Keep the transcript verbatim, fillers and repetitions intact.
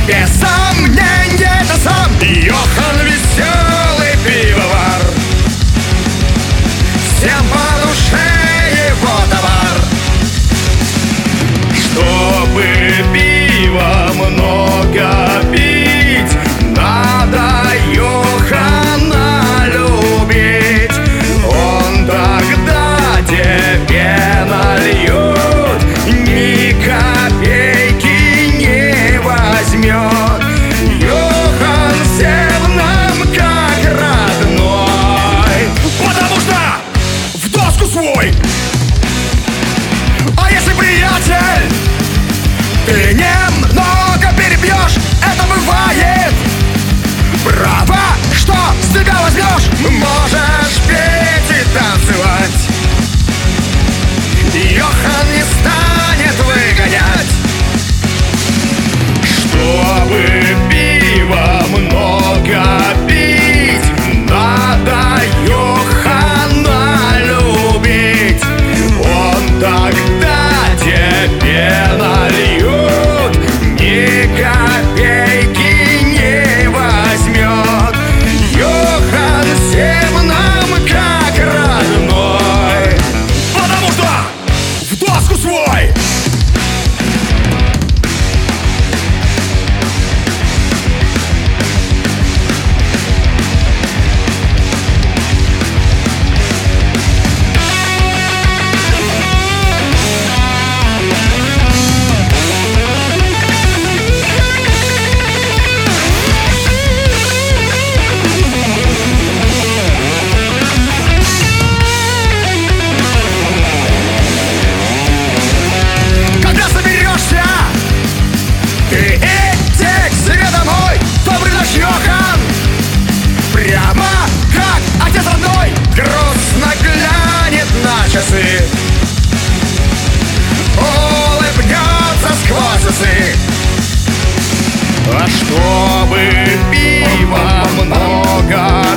Без сомнения это сам Йохан, веселый пивовар. Всем по душе его товар. Чтобы пива много пить, надо Йохана любить. Он тогда тебе нальет, ни копейки не возьмет. Йохан всем нам как родной, потому что в доску свой. А если, приятель, ты немного перепьешь, это бывает. Право, что с тебя возьмешь? Можешь петь и танцевать. Йохан не станет выгонять. Чтобы пива много пить, надо Йохана любить. Он тогда тебе нальет, ни копейки не возьмет. Йохан всем нам как родной, потому что в доску свой. Прямо как отец родной грустно глянет на часы, улыбнется сквозь усы. А чтобы пива много